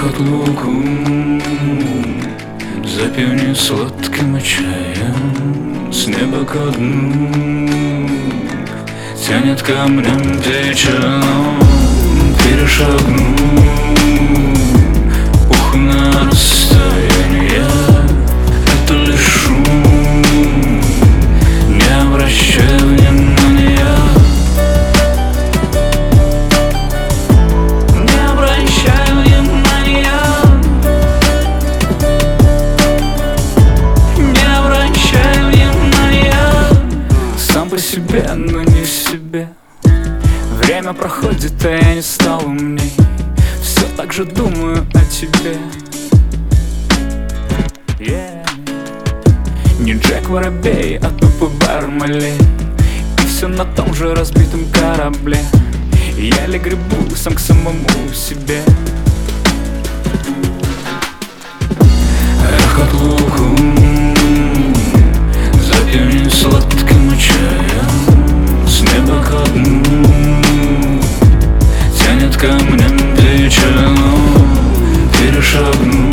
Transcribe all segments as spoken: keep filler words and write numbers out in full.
от луку запивни сладким чаем, с неба ко дну тянет камнем теченым, перешагну ух на расстояние. Это лишь шум, не обращай внимания. Не обращай внимания. Не обращай внимания. Сам по себе, но не в себе. Время проходит, а я не стал умней. Все так же думаю о тебе. Yeah. Не Джек Воробей, а тупо Бармалей. И все на том же разбитом корабле. Я ли гребу сам к самому себе. Эх, от луку запивни сладким чаем, с неба ко дну тянет камнем теченым, перешагну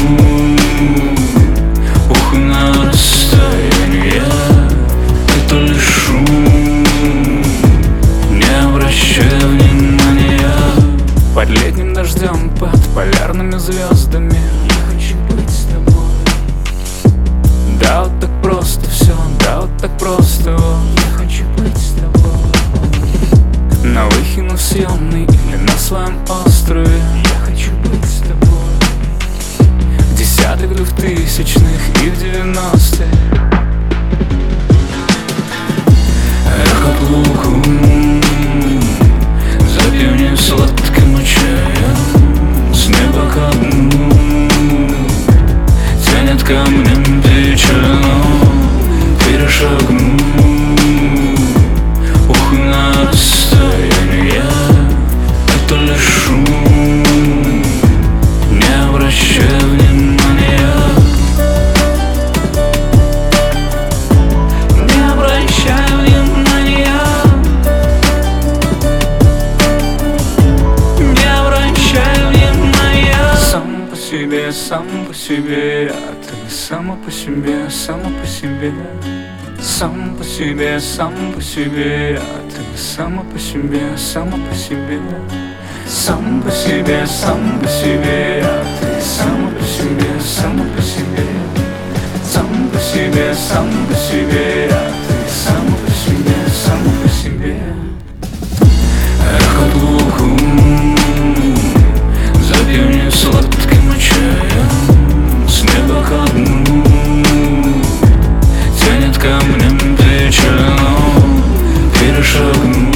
ух на расстояние. Это лишь шум, не обращай внимания. Под летним дождем, под полярными звездами я хочу быть с тобой. Да, вот так просто все, да, вот так просто. Я хочу быть с тобой. На Выхино съемный или на своем острове я хочу быть с тобой. В десятых, двухтысячных и в девяностых. Эх, от луку запивни сладким чаем, с неба ко дну тянет камнем теченым, перешагну ух на расстояние. Это лишь шум, не обращай внимания. Не обращай внимания. Не обращай внимания. Сам по себе, сам по себе, а ты сама по себе, сама по себе. Сам по себе, сам по себе, а ты сама по себе, сама по себе. Сам по себе, сам по себе, а ты сама по себе, сама по себе. Сам по себе, сам по себе, а ты сама по себе, сама по себе. Эх, от луку запивни сладким чаем, с неба ко дну тянет камнем теченым, перешагну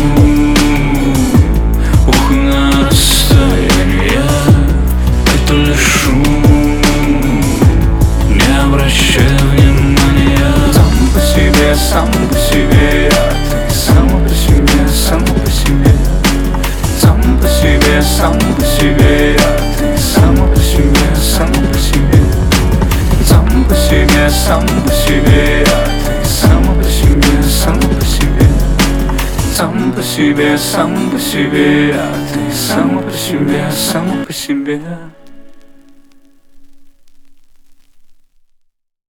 ух на расстояние. Это лишь шум, не обращай внимания. Сам по себе, сам по себе, а ты сама по себе, сама по себе. Сам по себе, сам по себе, а ты сама по себе, сама по себе. Сам по себе, сам по себе, а ты сама по себе, сама по себе. Сам по себе, сам по себе, а ты сама по себе, сама по себе.